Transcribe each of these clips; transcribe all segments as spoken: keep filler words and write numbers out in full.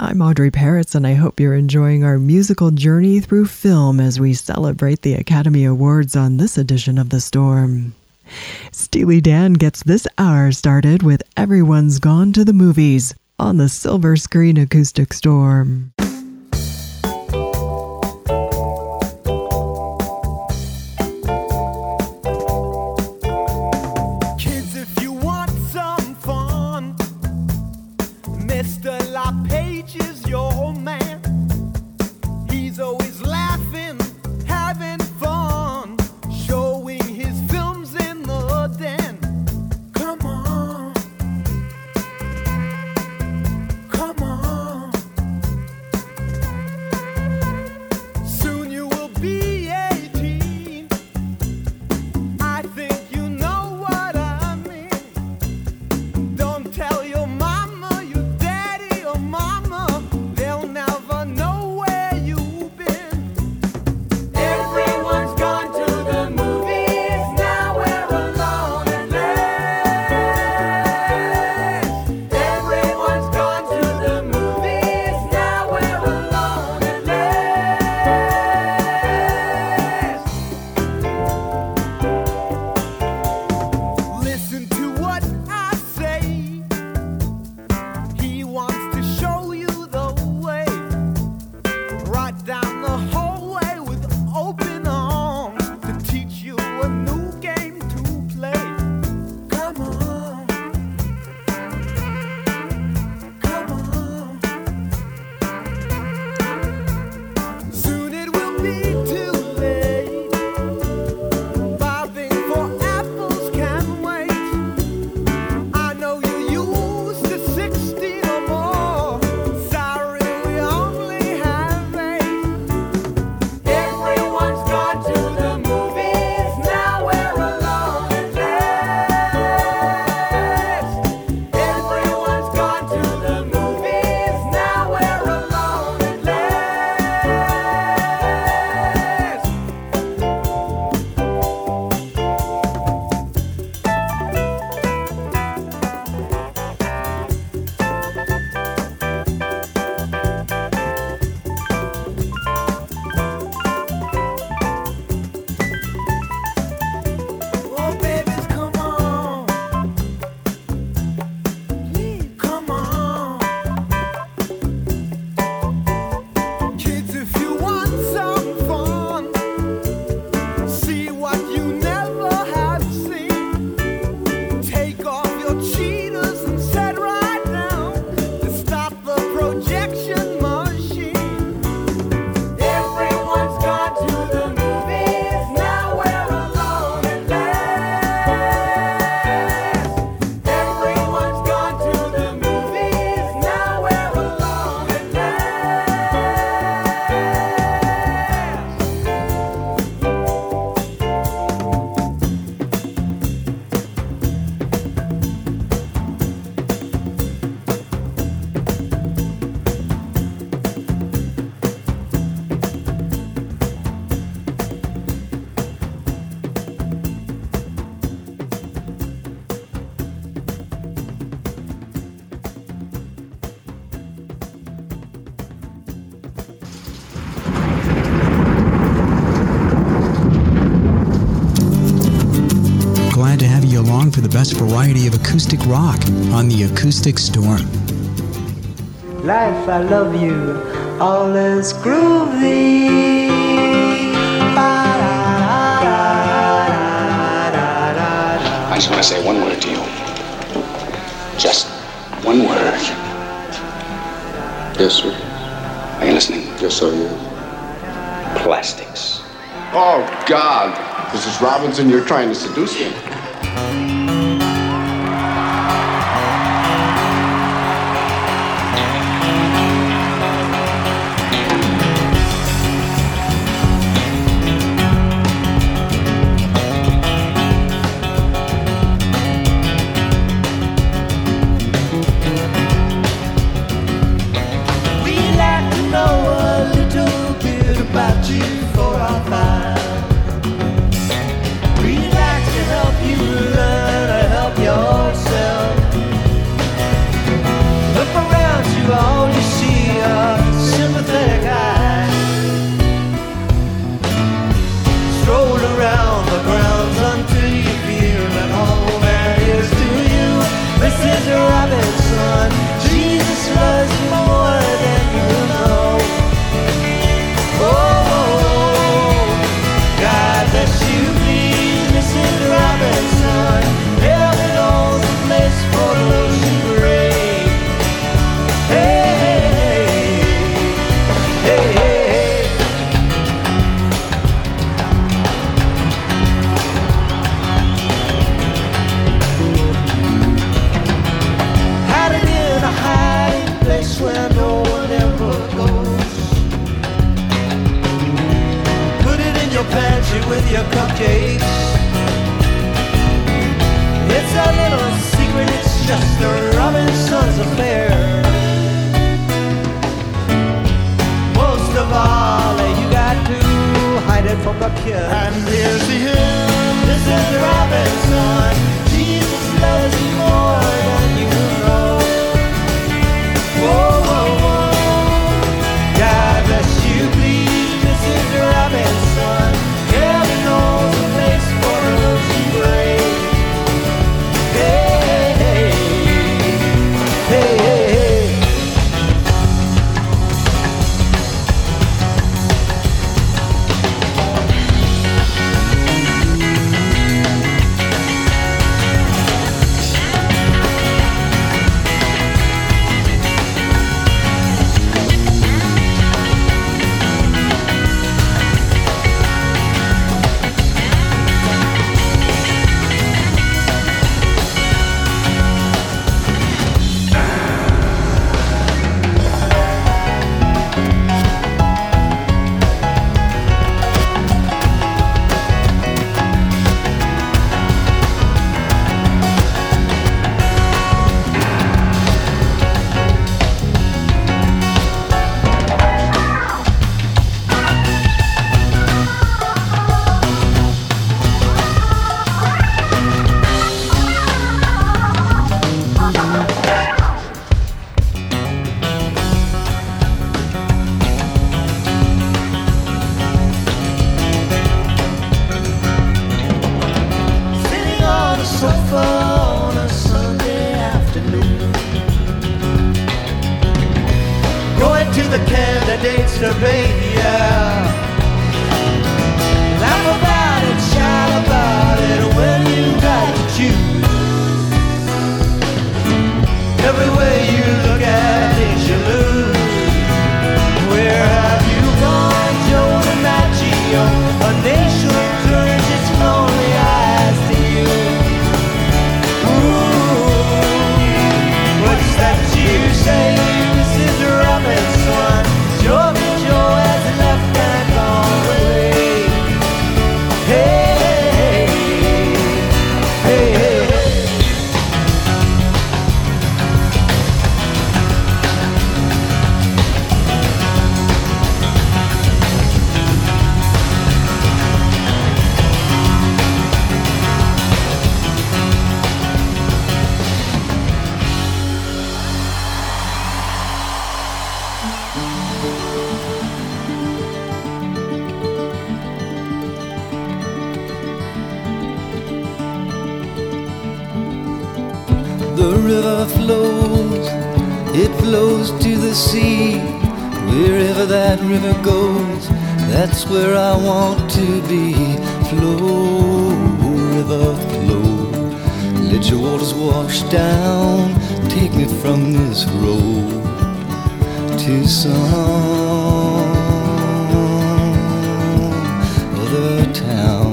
I'm Audrey Paritz, and I hope you're enjoying our musical journey through film as we celebrate the Academy Awards on this edition of The Storm. Steely Dan gets this hour started with Everyone's Gone to the Movies on the Silver Screen Acoustic Storm. For the best variety of acoustic rock on the Acoustic Storm. Life, I love you, all is groovy. I just want to say one word to you. Just one word. Yes, sir. Are you listening? Yes, sir, yes. Plastics. Oh, God. Missus Robinson, you're trying to seduce me. All you see you. And here's the hymn, this is Robinson. Jesus loves you more than you know. Whoa, whoa, whoa. God bless you, please, Missus Robinson. Heaven knows a place for those who pray. Hey, hey, hey, hey, hey. The river flows, it flows to the sea. Wherever that river goes, that's where I want to be. Flow, river, flow. Let your waters wash down. Take me from this road to some other town.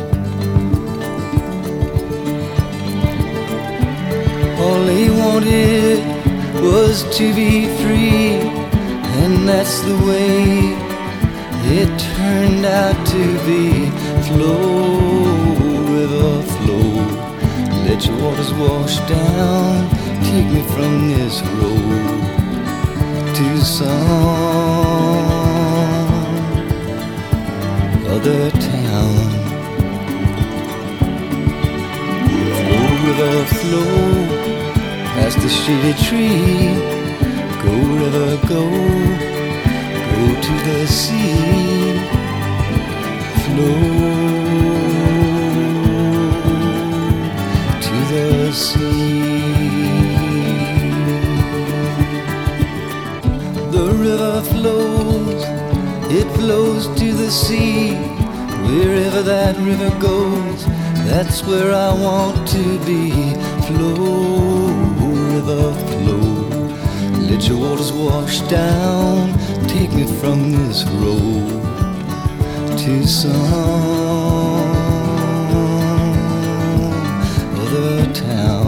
All he wanted was to be free, and that's the way it turned out to be. Flow, river, flow. Let your waters wash down. Take me from this road to some other town. Flow, river, flow, past the shady tree. Go, river, go, go to the sea. Flow to the sea. The river flows, it flows to the sea. Wherever that river goes, that's where I want to be. Flow, river, flow. Let your waters wash down. Take me from this road to some other town.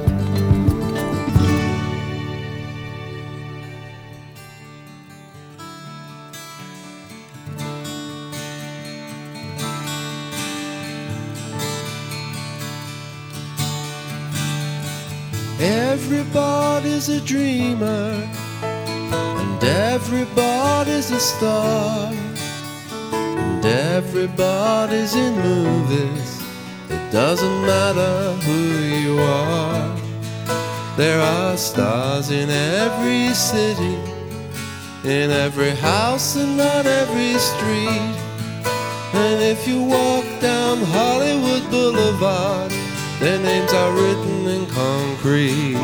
Everybody's a dreamer, and everybody's a star, and everybody's in movies. It doesn't matter who you are. There are stars in every city, in every house and on every street. And if you walk down Hollywood Boulevard, their names are written in concrete.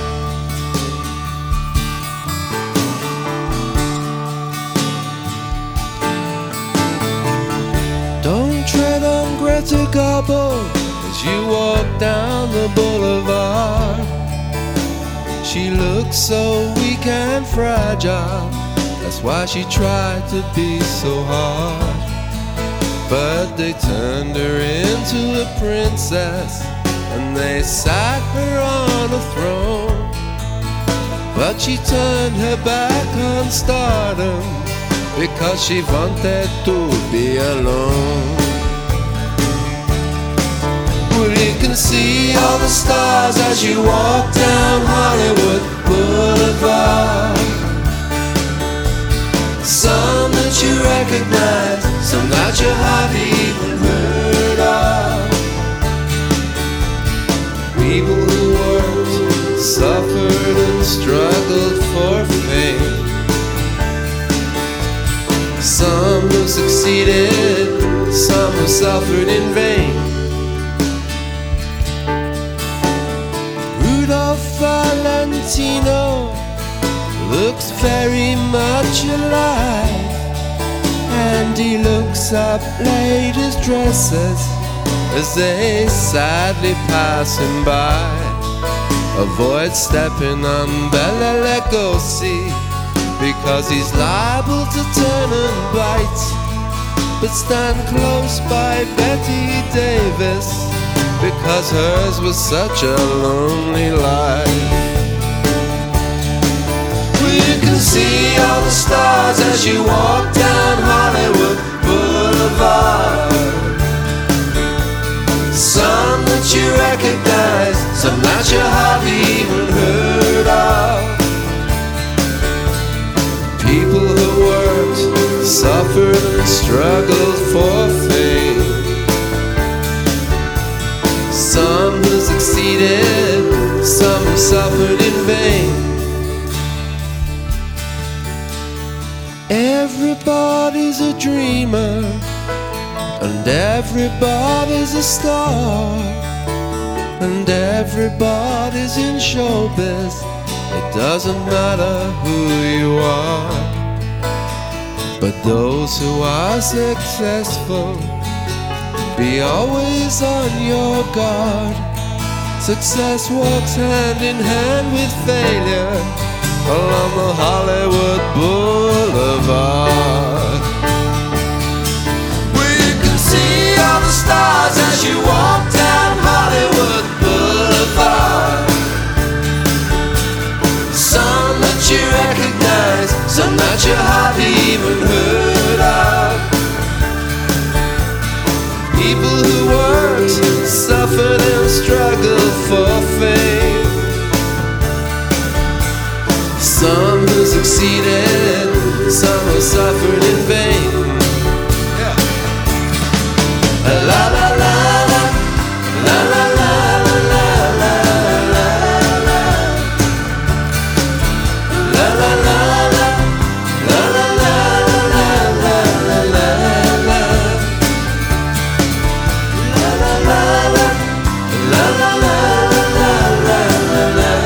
Don't tread on Greta Garbo as you walk down the boulevard. She looks so weak and fragile, that's why she tried to be so hard. But they turned her into a princess, and they sat her on a throne. But she turned her back on stardom, because she wanted to be alone. Well, you can see all the stars as you walk down Hollywood Boulevard. Some that you recognize, some that you have even heard of. People who worked, suffered and struggled for fame. Some who succeeded, some who suffered in vain. Rudolph Valentino looks very much alive, and he looks up ladies' dresses as they sadly pass him by. Avoid stepping on Bela Lugosi, because he's liable to turn and bite. But stand close by Betty Davis, because hers was such a lonely life. Well, you can see all the stars as you walk down Hollywood Boulevard. Some that you recognize, some that you have even heard of. People who worked, suffered and struggled for fame. Some who succeeded, some who suffered in vain. Everybody's a dreamer, and everybody's a star, and everybody's in showbiz. It doesn't matter who you are. But those who are successful, be always on your guard. Success walks hand in hand with failure along the Hollywood Boulevard. We can see all the stars as you walk down Hollywood Boulevard. Some that you recognize, some that you have even heard of. People who worked, suffered and struggled for fame. Some who succeeded, some who suffered in vain. Yeah. La la la la, la la la la la la la la, la la la la, la la la la la la la, la la la la, la la la la la la la.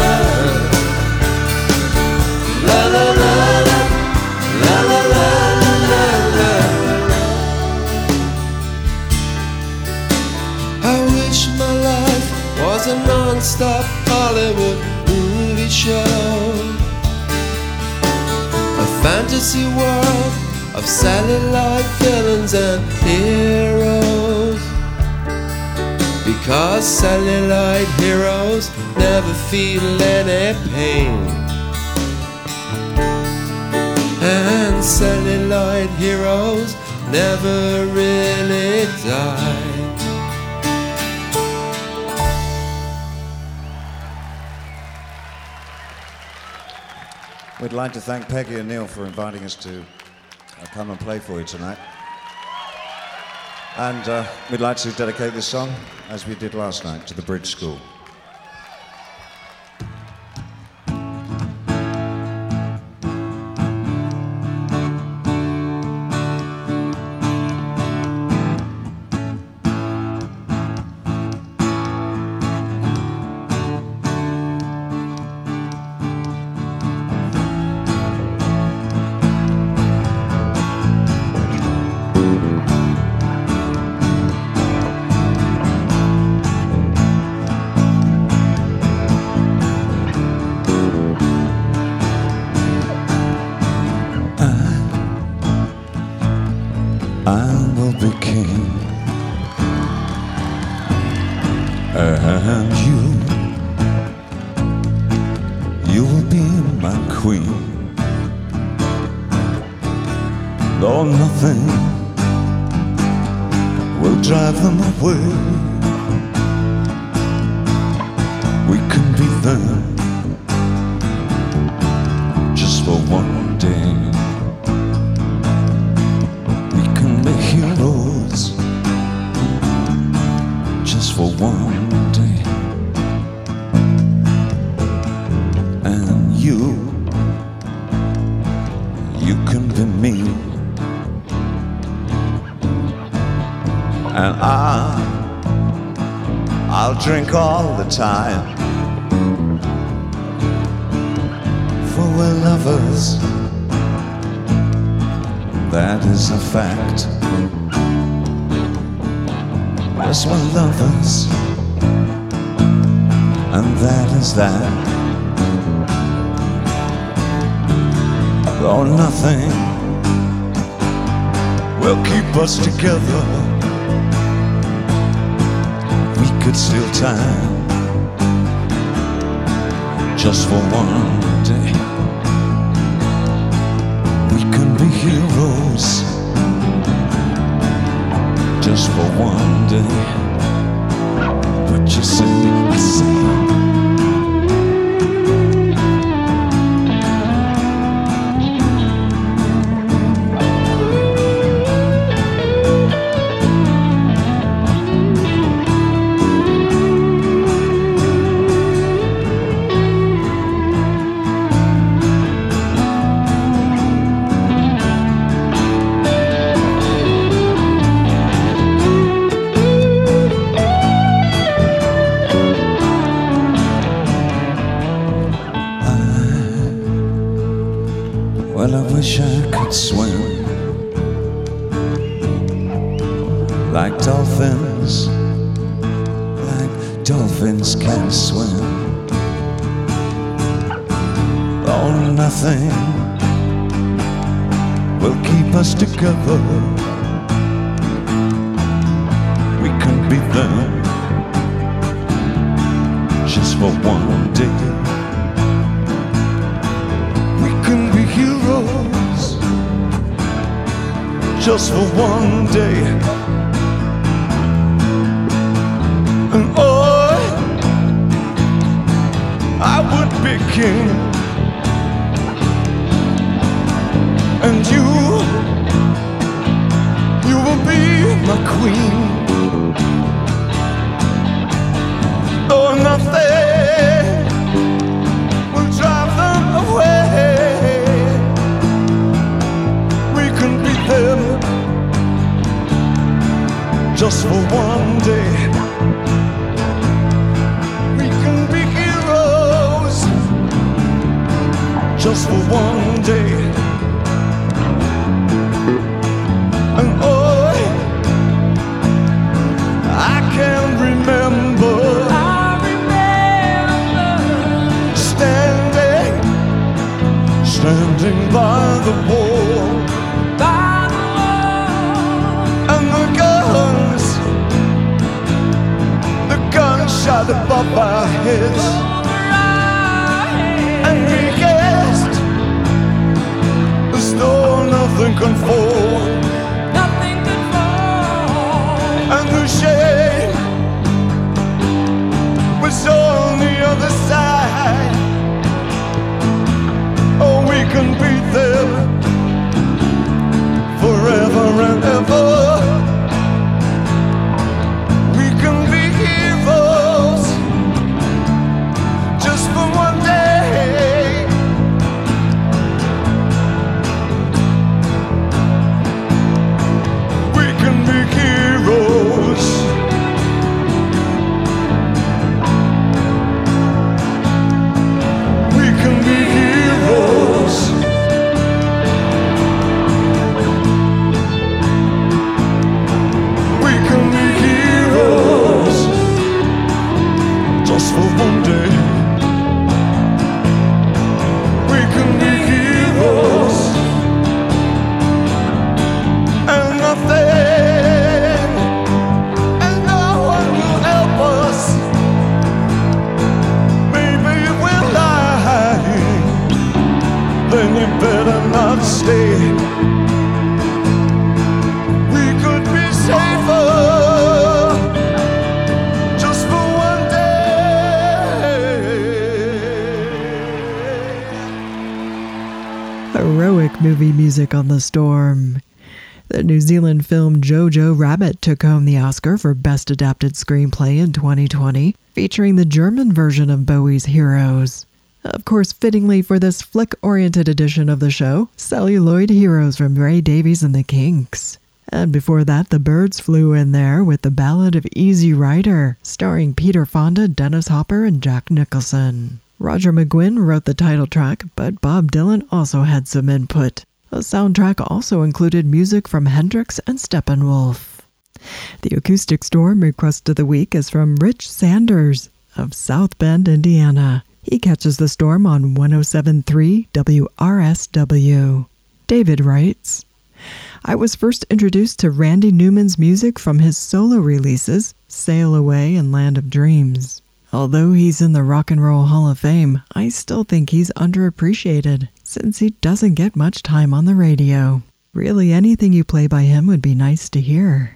A non-stop Hollywood movie show, a fantasy world of satellite villains and heroes, because satellite heroes never feel any pain, and satellite heroes never really die. We'd like to thank Peggy and Neil for inviting us to uh, come and play for you tonight. And uh, we'd like to dedicate this song, as we did last night, to the Bridge School. And you, you will be my queen. Though nothing will drive them away, we can be them just for one day. We can be heroes just for one day. And you, you can be me. And I, I'll drink all the time, for we're lovers, that is a fact. Yes, we're lovers, and that is that. Though nothing will keep us together, we could steal time just for one day. We can be heroes just for one day. What you say, I say. Well, I wish I could swim like dolphins, like dolphins can swim. Oh, nothing will keep us together. We can be them just for one day. Heroes just for one day. And oh, I would be king, and you, you will be my queen. Oh, nothing will drive them away. Just for one day, we can be heroes. Just for one day, and oh, I can remember, I remember standing, standing by the wall, by the wall, and the guns. Shot above our heads, and we guessed as though nothing can fall, nothing can fall, and the shame was on the other side. Oh, we can beat them forever and ever. then you better not stay. We could be safer just for one day. Heroic movie music on The Storm. The New Zealand film Jojo Rabbit took home the Oscar for Best Adapted Screenplay in twenty twenty, featuring the German version of Bowie's Heroes. Of course, fittingly for this flick-oriented edition of the show, Celluloid Heroes from Ray Davies and the Kinks. And before that, the Byrds flew in there with the Ballad of Easy Rider, starring Peter Fonda, Dennis Hopper, and Jack Nicholson. Roger McGuinn wrote the title track, but Bob Dylan also had some input. The soundtrack also included music from Hendrix and Steppenwolf. The Acoustic Storm request of the week is from Rich Sanders of South Bend, Indiana. He catches the storm on one oh seven point three W R S W. David writes, I was first introduced to Randy Newman's music from his solo releases, Sail Away and Land of Dreams. Although he's in the Rock and Roll Hall of Fame, I still think he's underappreciated, since he doesn't get much time on the radio. Really, anything you play by him would be nice to hear.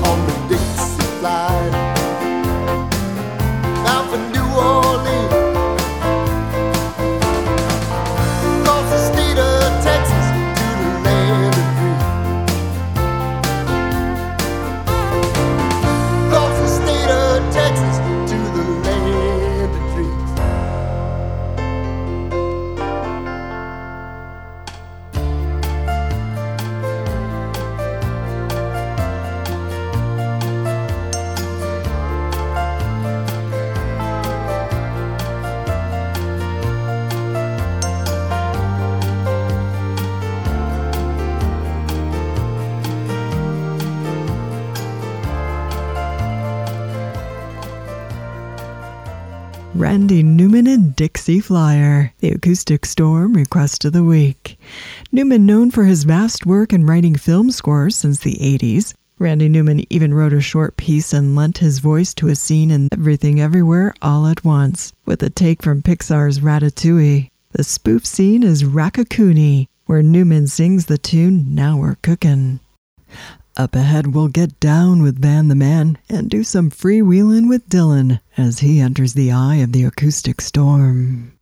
Now for New Orleans. Randy Newman and Dixie Flyer, the Acoustic Storm Request of the Week. Newman, known for his vast work in writing film scores since the eighties, Randy Newman even wrote a short piece and lent his voice to a scene in Everything Everywhere All at Once, with a take from Pixar's Ratatouille. The spoof scene is Raccacoonie, where Newman sings the tune Now We're Cookin'. Up ahead, we'll get down with Van the Man and do some freewheeling with Dylan as he enters the eye of the acoustic storm.